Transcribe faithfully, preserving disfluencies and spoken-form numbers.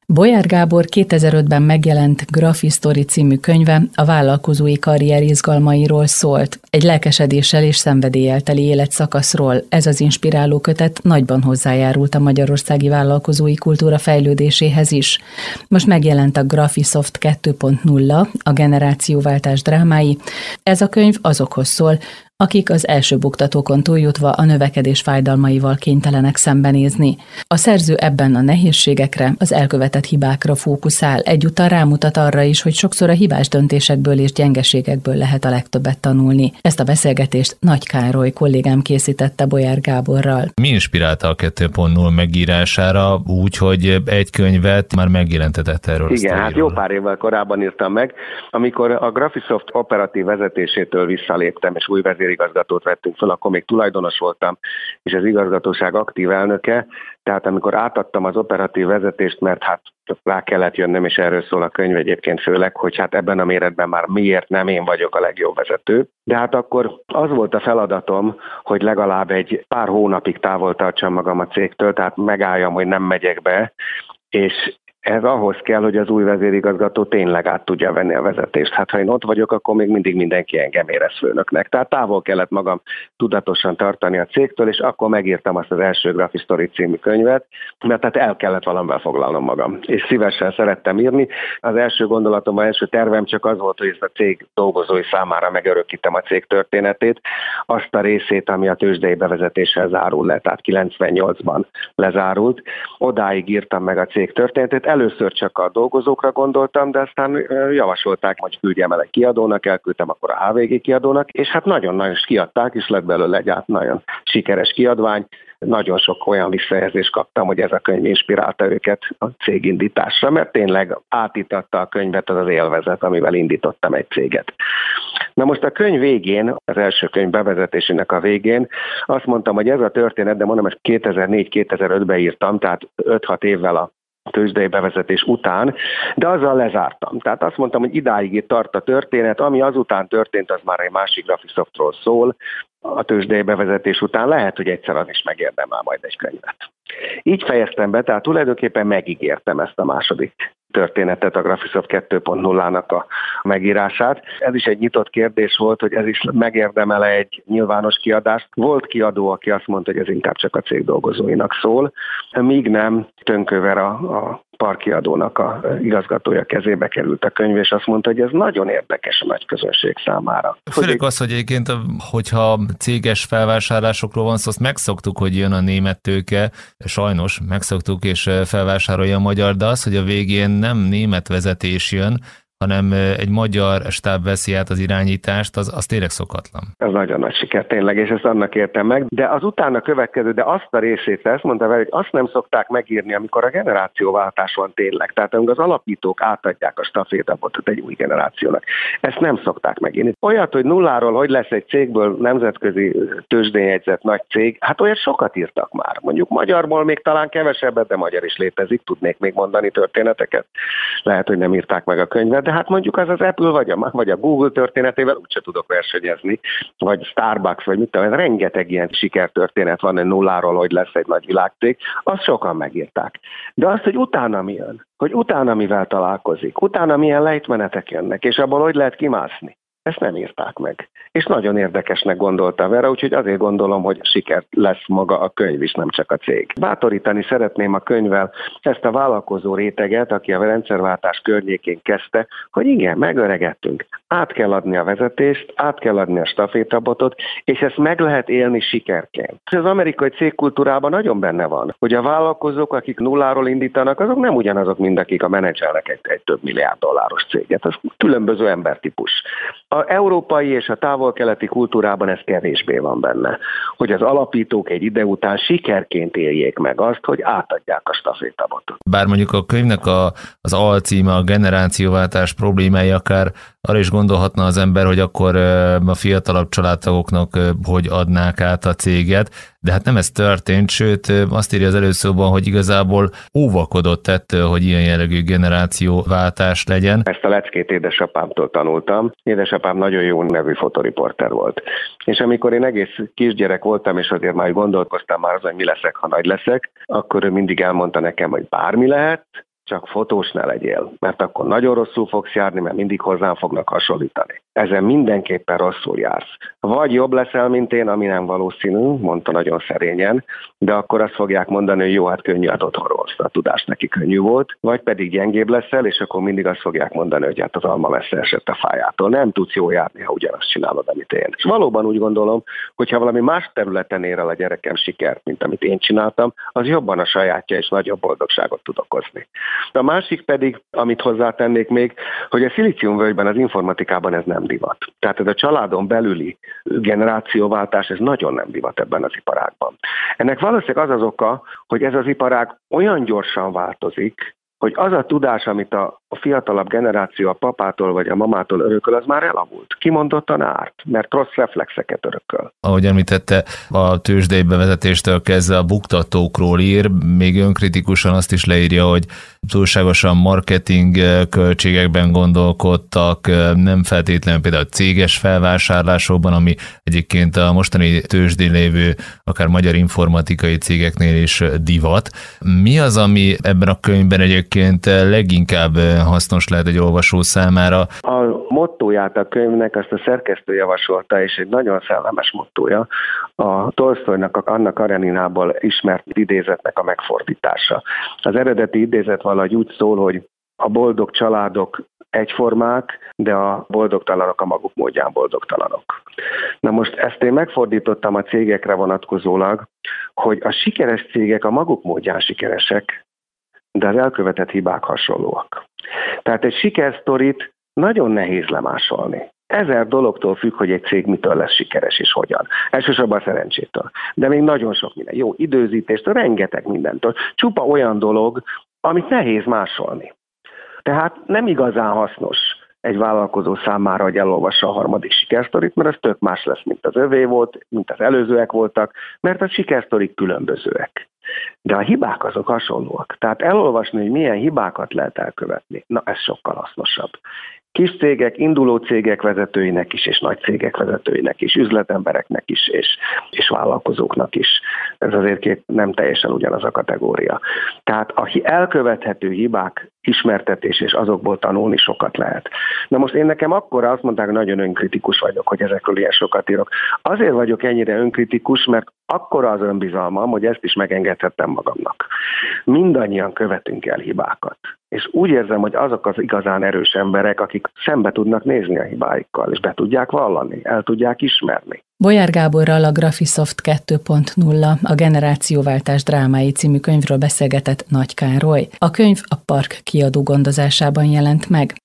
Bolyár Gábor kétezer-ötben megjelent Graphistory című könyve a vállalkozói karrier izgalmairól szólt. Egy lelkesedéssel és szenvedéllyel teli életszakaszról. Ez az inspiráló kötet nagyban hozzájárult a magyarországi vállalkozói kultúra fejlődéséhez is. Most megjelent a Graphisoft kettő pont nulla, a generációváltás drámái. Ez a könyv azokhoz szól, akik az első buktatókon túljutva a növekedés fájdalmaival kénytelenek szembenézni. A szerző ebben a nehézségekre, az elkövetett hibákra fókuszál, egyúttal rámutat arra is, hogy sokszor a hibás döntésekből és gyengeségekből lehet a legtöbbet tanulni. Ezt a beszélgetést Nagy Károly kollégám készítette Bolyár Gáborral. Mi inspirálta a kettő pont nulla megírására úgy, hogy egy könyvet már megjelentetett erről? Igen, hát jó pár évvel korábban írtam meg, amikor a Graphisoft operatív vezetésétől visszaléptem, és új vezérigazgatót vettünk fel, akkor még tulajdonos voltam, és az igazgatóság aktív elnöke, tehát amikor átadtam az operatív vezetést, mert hát rá kellett jönnöm, és erről szól a könyv egyébként főleg, hogy hát ebben a méretben már miért nem én vagyok a legjobb vezető. De hát akkor az volt a feladatom, hogy legalább egy pár hónapig távol tartsam magam a cégtől, tehát megálljam, hogy nem megyek be, és ez ahhoz kell, hogy az új vezérigazgató tényleg át tudja venni a vezetést. Hát ha én ott vagyok, akkor még mindig mindenki engem érez főnöknek. Tehát távol kellett magam tudatosan tartani a cégtől, és akkor megírtam azt az első Graphistory című könyvet, mert tehát el kellett valamivel foglalnom magam. És szívesen szerettem írni. Az első gondolatom, az első tervem csak az volt, hogy ezt a cég dolgozói számára megörökítem a cég történetét, azt a részét, ami a tőzsdei bevezetéssel zárul le, tehát kilencvennyolcban lezárult. Odáig írtam meg a cég történetét. Először csak a dolgozókra gondoltam, de aztán javasolták, hogy küldjem el egy kiadónak, elküldtem akkor a há vé gé kiadónak, és hát nagyon-nagyon kiadták, és lett belőle egy át nagyon sikeres kiadvány. Nagyon sok olyan visszajelzést kaptam, hogy ez a könyv inspirálta őket a cégindításra, mert tényleg átítatta a könyvet az az élvezet, amivel indítottam egy céget. Na most a könyv végén, az első könyv bevezetésének a végén azt mondtam, hogy ez a történet, de mondom, ezt kétezer-négy-kétezer-ötben írtam, tehát öt-hat évvel a tőzsdei bevezetés után, de azzal lezártam. Tehát azt mondtam, hogy idáig itt tart a történet, ami azután történt, az már egy másik Graphisoftról szól, a tőzsdei bevezetés után lehet, hogy egyszer az is megérdemel majd egy könyvet. Így fejeztem be, tehát tulajdonképpen megígértem ezt a második történetet, a Graphisoft kettő pont nullának a megírását. Ez is egy nyitott kérdés volt, hogy ez is megérdemel egy nyilvános kiadást. Volt kiadó, aki azt mondta, hogy ez inkább csak a cég dolgozóinak szól, míg nem Tönkőver a, a parkiadónak a igazgatója kezébe került a könyv, és azt mondta, hogy ez nagyon érdekes a nagy közönség számára. Főleg az, hogy egyébként, hogyha céges felvásárlásokról van szó, azt megszoktuk, hogy jön a német tőke, sajnos megszoktuk, és felvásárolja a magyar, de az, hogy a végén nem német vezetés jön, hanem egy magyar stáb veszi át az irányítást, az, az tényleg szokatlan. Ez nagyon nagy siker, tényleg, és ezt annak értem meg. De az utána következő, de azt a részét, ezt mondta vele, hogy azt nem szokták megírni, amikor a generációváltás van tényleg. Tehát amikor az alapítók átadják a stafétabotot egy új generációnak. Ezt nem szokták megírni. Olyat, hogy nulláról, hogy lesz egy cégből nemzetközi tőzsdén jegyzett nagy cég, hát olyat sokat írtak már. Mondjuk magyarból még talán kevesebbet, de magyar is létezik, tudnék még mondani történeteket. Lehet, hogy nem írták meg a könyvet, de hát mondjuk az az Apple vagy a, vagy a Google történetével úgyse tudok versenyezni, vagy Starbucks, vagy mit tudom, rengeteg ilyen sikertörténet van, hogy nulláról, hogy lesz egy nagy világcég, azt sokan megírták. De azt, hogy utána mi jön, hogy utána mivel találkozik, utána milyen lejtmenetek jönnek, és abból hogy lehet kimászni, ezt nem írták meg. És nagyon érdekesnek gondolta Vera, úgyhogy azért gondolom, hogy siker lesz maga a könyv is, nem csak a cég. Bátorítani szeretném a könyvvel ezt a vállalkozó réteget, aki a rendszerváltás környékén kezdte, hogy igen, megöregettünk. Át kell adni a vezetést, át kell adni a stafétabotot, és ezt meg lehet élni sikerként. Az amerikai cégkultúrában nagyon benne van, hogy a vállalkozók, akik nulláról indítanak, azok nem ugyanazok, mint akik a menedzselnek egy, egy több milliárd dolláros céget. Ez különböző embertípus. A európai és a távol-keleti kultúrában ez kevésbé van benne, hogy az alapítók egy ide után sikerként éljék meg azt, hogy átadják a stafétabotot. Bár mondjuk a könyvnek a, az alcíme, a generációváltás problémái, akár arra is gondolhatna az ember, hogy akkor a fiatalabb családtagoknak hogy adnák át a céget, de hát nem ez történt, sőt azt írja az előszóban, hogy igazából óvakodott ettől, hogy ilyen jellegű generációváltás legyen. Ezt a leckét édesapámtól tanultam. Édesapám nagyon jó nevű fotoriporter volt. És amikor én egész kisgyerek voltam, és azért már gondolkoztam már azon, hogy mi leszek, ha nagy leszek, akkor ő mindig elmondta nekem, hogy bármi lehet, csak fotós ne legyél, mert akkor nagyon rosszul fogsz járni, mert mindig hozzám fognak hasonlítani. Ezen mindenképpen rosszul jársz. Vagy jobb leszel, mint én, ami nem valószínű, mondta nagyon szerényen, de akkor azt fogják mondani, hogy jó, hát könnyű, hát otthonról a tudás neki könnyű volt, vagy pedig gyengébb leszel, és akkor mindig azt fogják mondani, hogy hát az alma messze esett a fájától. Nem tudsz jól járni, ha ugyanazt csinálod, amit én. És valóban úgy gondolom, hogy ha valami más területen ér el a gyerekem sikert, mint amit én csináltam, az jobban a sajátja és nagyobb boldogságot tud okozni. A másik pedig, amit hozzátennék még, hogy a szilíciumvölgyben, az informatikában ez nem divat. Tehát ez a családon belüli generációváltás, ez nagyon nem divat ebben az iparágban. Ennek valószínűleg az az oka, hogy ez az iparág olyan gyorsan változik, hogy az a tudás, amit a, a fiatalabb generáció a papától vagy a mamától örököl, az már elavult. Kimondottan árt, mert rossz reflexeket örököl. Ahogy említette, a tőzsdei bevezetéstől kezdve a buktatókról ír, még önkritikusan azt is leírja, hogy túlságosan marketing költségekben gondolkodtak, nem feltétlenül például céges felvásárlásokban, ami egyébként a mostani tőzsdén lévő, akár magyar informatikai cégeknél is divat. Mi az, ami ebben a könyvben egyébként leginkább hasznos lehet egy olvasó számára? A mottóját a könyvnek azt a szerkesztő javasolta, és egy nagyon szellemes mottója, a Tolsztojnak, a Anna Kareninából ismert idézetnek a megfordítása. Az eredeti idézet valahogy úgy szól, hogy a boldog családok egyformák, de a boldogtalanok a maguk módján boldogtalanok. Na most ezt én megfordítottam a cégekre vonatkozólag, hogy a sikeres cégek a maguk módján sikeresek, de az elkövetett hibák hasonlóak. Tehát egy sikersztorit nagyon nehéz lemásolni. Ezer dologtól függ, hogy egy cég mitől lesz sikeres és hogyan. Elsősorban a szerencsétől. De még nagyon sok minden. Jó időzítéstől, rengeteg mindentől. Csupa olyan dolog, amit nehéz másolni. Tehát nem igazán hasznos egy vállalkozó számára, hogy elolvassa a harmadik sikersztorit, mert ez tök más lesz, mint az övé volt, mint az előzőek voltak, mert a sikersztorik különbözőek. De a hibák azok hasonlóak. Tehát elolvasni, hogy milyen hibákat lehet elkövetni, na ez sokkal hasznosabb. Kis cégek, induló cégek vezetőinek is, és nagy cégek vezetőinek is, üzletembereknek is, és, és vállalkozóknak is. Ez azért két nem teljesen ugyanaz a kategória. Tehát a elkövethető hibák ismertetés, és azokból tanulni sokat lehet. Na most én nekem akkor azt mondták, hogy nagyon önkritikus vagyok, hogy ezekről ilyen sokat írok. Azért vagyok ennyire önkritikus, mert akkora az önbizalmam, hogy ezt is megengedhettem magamnak. Mindannyian követünk el hibákat. És úgy érzem, hogy azok az igazán erős emberek, akik szembe tudnak nézni a hibáikkal, és be tudják vallani, el tudják ismerni. Bolyár Gáborral a Graphisoft kettő pont nulla, a Generációváltás drámái című könyvről beszélgetett Nagy Károly. A könyv a Park kiadó gondozásában jelent meg.